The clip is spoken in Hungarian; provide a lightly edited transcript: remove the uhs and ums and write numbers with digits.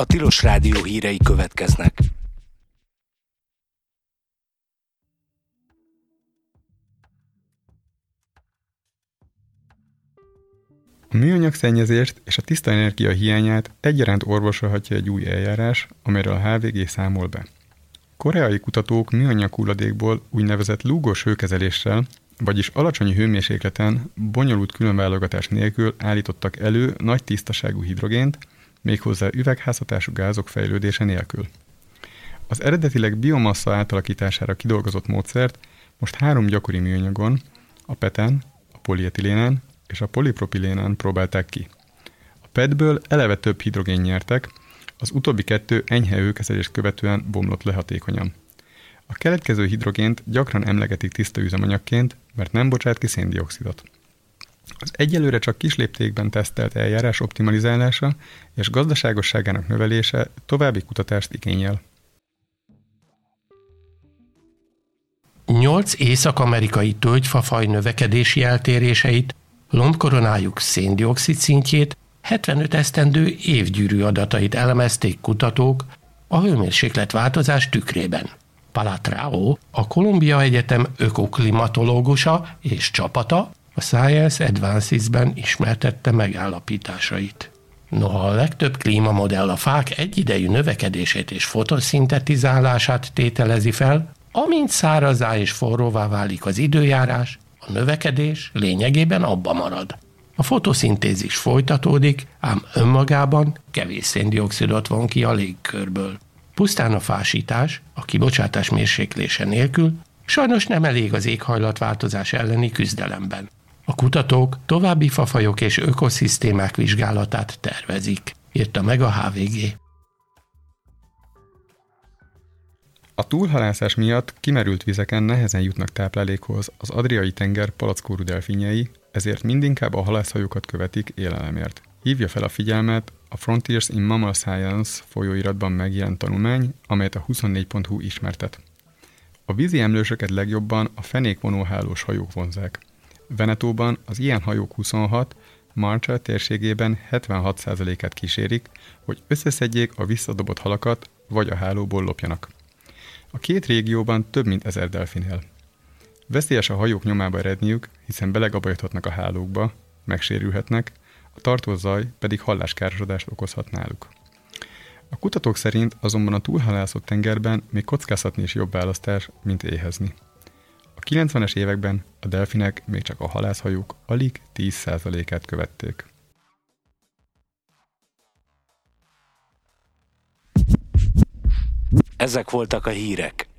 A Tilos Rádió hírei következnek. A műanyag szennyezést és a tiszta energia hiányát egyaránt orvosolhatja egy új eljárás, amelyről a HVG számol be. Koreai kutatók műanyag hulladékból úgynevezett lúgos hőkezeléssel, vagyis alacsony hőmérsékleten, bonyolult különválogatás nélkül állítottak elő nagy tisztaságú hidrogént, méghozzá üvegházhatású gázok fejlődése nélkül. Az eredetileg biomassa átalakítására kidolgozott módszert most 3 gyakori műanyagon, a PET-en, a polietilénen és a polipropilénen próbálták ki. A PET-ből eleve több hidrogén nyertek, az utóbbi 2 enyhe hőkezelést követően bomlott le hatékonyan. A keletkező hidrogént gyakran emlegetik tiszta üzemanyagként, mert nem bocsát ki széndioxidot. Az egyelőre csak kisléptékben tesztelt eljárás optimalizálása és gazdaságosságának növelése további kutatást igényel. 8 észak-amerikai tölgyfafaj növekedési eltéréseit, lombkoronájuk széndioxid szintjét, 75 esztendő évgyűrű adatait elemezték kutatók a hőmérséklet változás tükrében. Palatrao, a Columbia Egyetem ökoklimatológusa és csapata a Science Advances-ben ismertette megállapításait. Noha a legtöbb klímamodell a fák egyidejű növekedését és fotoszintetizálását tételezi fel, amint szárazzá és forróvá válik az időjárás, a növekedés lényegében abba marad. A fotoszintézis folytatódik, ám önmagában kevés széndioxidot von ki a légkörből. Pusztán a fásítás, a kibocsátás mérséklése nélkül sajnos nem elég az éghajlatváltozás elleni küzdelemben. A kutatók további fafajok és ökoszisztémák vizsgálatát tervezik, írta meg a HVG. A túlhalászás miatt kimerült vizeken nehezen jutnak táplálékhoz az Adriai-tenger palackórú delfinjei, ezért mindinkább a halászhajókat követik élelemért. Hívja fel a figyelmet a Frontiers in Mammal Science folyóiratban megjelent tanulmány, amelyet a 24.hu ismertet. A vízi emlősöket legjobban a fenékvonóhálós hajók vonzák. Venetóban az ilyen hajók 26, Marshall térségében 76%-át kísérik, hogy összeszedjék a visszadobott halakat, vagy a hálóból lopjanak. A 2 régióban több mint 1000 delfin él. Veszélyes a hajók nyomába eredniük, hiszen belegabajodhatnak a hálókba, megsérülhetnek, a tartós zaj pedig halláskárosodást okozhat náluk. A kutatók szerint azonban a túlhalászott tengerben még kockáztatni is jobb választás, mint éhezni. A 90-es években a delfinek még csak a halászhajók alig 10%-át követték. Ezek voltak a hírek.